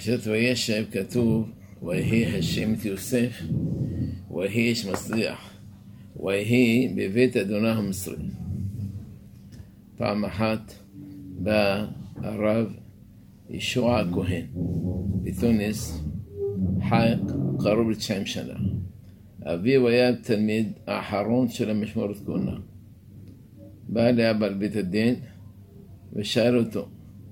בפרשת וישב כתוב ויהי השם את יוסף ויהי איש מצליח ויהי בבית אדוני המצרי. פעם אחת בא הרב ישוע הכהן בתוניס, חי קרוב ל-90 שנה. אביו היה תלמיד האחרון של המשמורת כהונה. בא לאבא לבית הדין ושאל אותו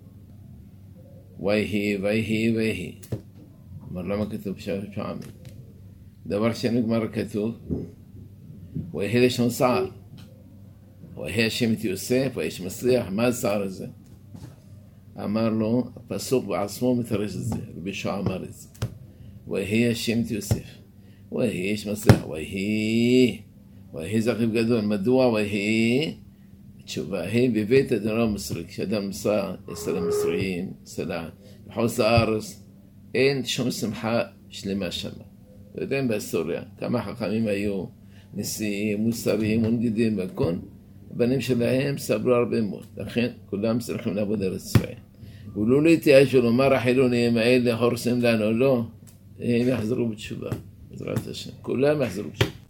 ויהי ויהי ויהי. אמר למה כתוב פעמים? דבר שני גמרא כתוב ויהי לשון שער, ויהי השם את יוסף ויהי איש מצליח. מה השער הזה? אמר לו, הפסוק בעצמו מתרש את זה, רבי ישוע אמר את זה. ויהי השם את יוסף ויהי איש מצליח, ויהי זכיב גדול. מדוע ויהי? התשובה היא בבית אדוני המצרי. כשאדם נסע אצל המצריים, בחוץ לארץ, אין שום שמחה שלמה שם. יודעים בהיסטוריה כמה חכמים היו, נשיאים, מוסריים, מנגידים והכל, הבנים שלהם סבלו הרבה מאוד, לכן כולם צריכים לעבוד על ישראל. ולא להתייאש ולומר החילונים האלה הורסים לנו, לא, הם יחזרו בתשובה, בעזרת השם, כולם יחזרו בתשובה.